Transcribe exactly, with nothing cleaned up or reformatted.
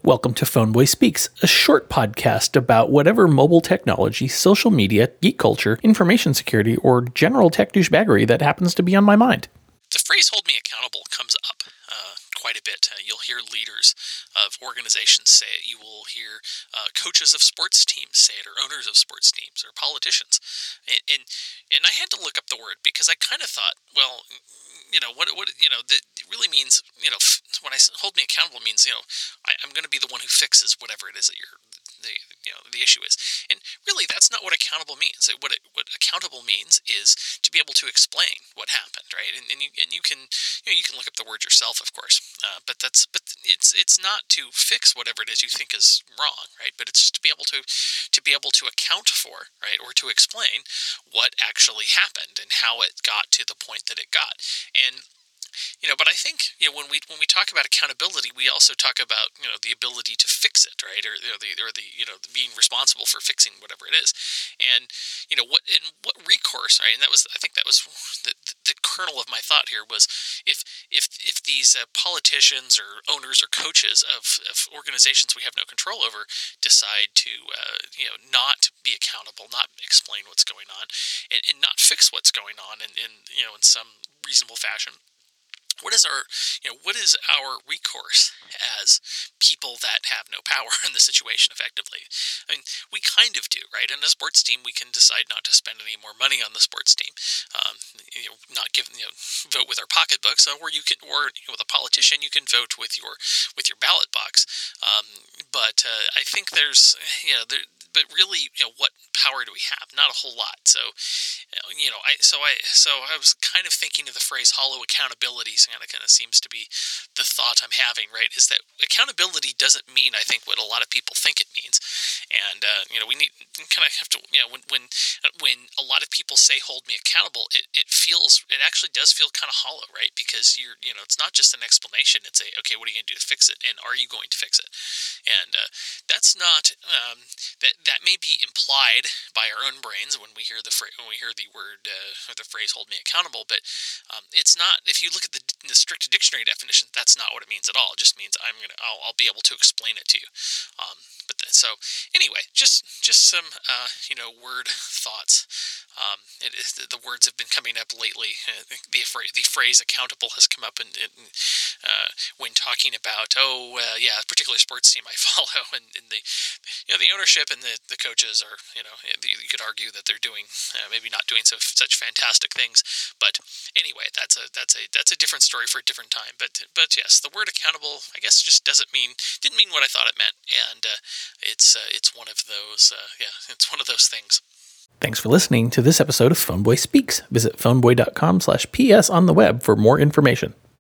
Welcome to Phoneboy Speaks, a short podcast about whatever mobile technology, social media, geek culture, information security, or general tech douchebaggery that happens to be on my mind. The phrase "hold me accountable" comes up uh, quite a bit. Uh, you'll hear leaders of organizations say it. You will hear uh, coaches of sports teams say it, or owners of sports teams, or politicians. And and, and I had to look up the word because I kind of thought, well, you know, what what you know, that it really means, you know, f- when I s- hold me accountable means, you know, I, I'm going to be the one who fixes whatever it is that you're. The you know the issue is, and really that's not what accountable means. What it, what accountable means is to be able to explain what happened, right? And and you and you can you know you can look up the word yourself, of course. Uh, but that's but it's it's not to fix whatever it is you think is wrong, right? But it's just to be able to to be able to account for, right, or to explain what actually happened and how it got to the point that it got. And You know, but I think, you know, when we when we talk about accountability, we also talk about, you know, the ability to fix it, right, or, you know, the or the you know being responsible for fixing whatever it is, and you know what and what recourse, right? And that was, I think, that was the, the kernel of my thought here was if if if these uh, politicians or owners or coaches of, of organizations we have no control over decide to uh, you know not be accountable, not explain what's going on, and, and not fix what's going on in, in you know in some reasonable fashion. What is our, you know, what is our recourse as people that have no power in the situation effectively? I mean, we kind of do, right? In a sports team, we can decide not to spend any more money on the sports team, um, you know, not give, you know, vote with our pocketbooks, or you can, or you know, with a politician, you can vote with your with your ballot box. Um, but uh, I think there's, you know, there. But really, you know, what power do we have? Not a whole lot. So, you know, I so I so I was kind of thinking of the phrase "hollow accountability." So kind of kind of seems to be the thought I'm having. Right? Is that accountability doesn't mean, I think, what a lot of people think it means. And uh, you know, we need kind of have to, you know, when when when a lot of people say "hold me accountable," it, it feels it actually does feel kind of hollow, right? Because you're you know, it's not just an explanation. It's a okay, what are you going to do to fix it, and are you going to fix it? And uh, that's not um, that. That may be implied by our own brains when we hear the fra- when we hear the word uh, or the phrase "hold me accountable," but um, it's not. If you look at the, the strict dictionary definition, that's not what it means at all. It just means I'm gonna I'll, I'll be able to explain it to you. Um, but the, so anyway, just just some uh, you know word thoughts. Um, it is, the words have been coming up lately. Uh, the the phrase "accountable" has come up in, in uh, when talking about oh uh, yeah, a particular sports team I follow, and, and the you know the ownership and the The, the coaches are, you know, you could argue that they're doing, uh, maybe not doing so such fantastic things, but anyway, that's a that's a that's a different story for a different time. But but yes, the word accountable, I guess, just doesn't mean didn't mean what I thought it meant, and uh, it's uh, it's one of those uh, yeah, it's one of those things. Thanks for listening to this episode of Phoneboy Speaks. Visit phoneboy dot com slash ps on the web for more information.